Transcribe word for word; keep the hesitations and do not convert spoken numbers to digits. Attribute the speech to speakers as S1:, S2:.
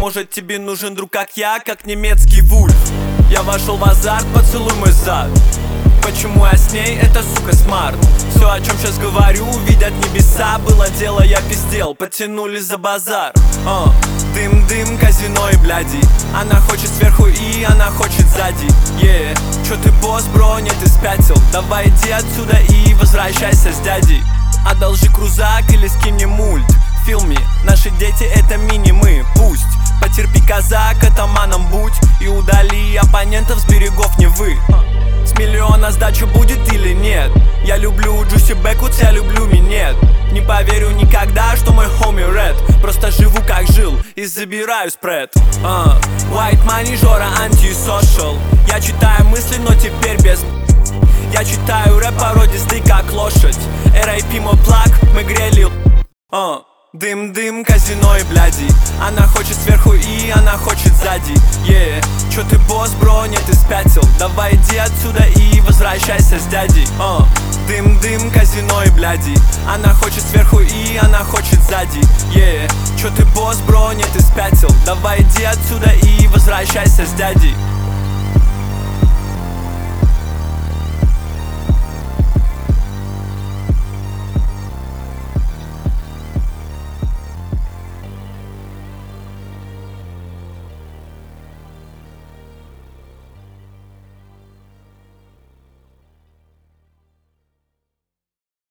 S1: Может тебе нужен друг, как я, как немецкий вульф. Я вошел в азарт, поцелуй мой зад. Почему я с ней, это сука смарт. Все, о чем сейчас говорю, видят небеса. Было дело, я пиздел, потянули за базар. uh. Дым-дым, казино и бляди. Она хочет сверху и она хочет сзади. yeah. Чё ты босс, бро, нет, ты спятил. Давай иди отсюда и возвращайся с дядей. Одолжи крузак или скинь мне мульт. Feel me, наши дети это мини-мы. Пусть потерпи, казак, атаманом будь. И удали оппонентов с берегов Невы. С миллиона сдача будет или нет? Я люблю Джуси Бэквудс, я люблю минет. Не поверю никогда, что мой хоми Ред. Просто живу как жил и забираю спред. uh. White money, Жора, антисошал. Я читаю мысли, но теперь без. Я читаю рэп породистый, как лошадь. эр ай пи мой плаг, мы грели. uh. Дым-дым, казино и бляди. Она хочет сверху и она хочет сзади. yeah. Чё ты босс, бро, нет, ты спятил. Давай иди отсюда и возвращайся с дядей. uh. Дым-дым, казино и бляди. Она хочет сверху и она хочет сзади. yeah. Чё ты босс, бро, нет, ты спятил. Давай иди отсюда и возвращайся с дядей.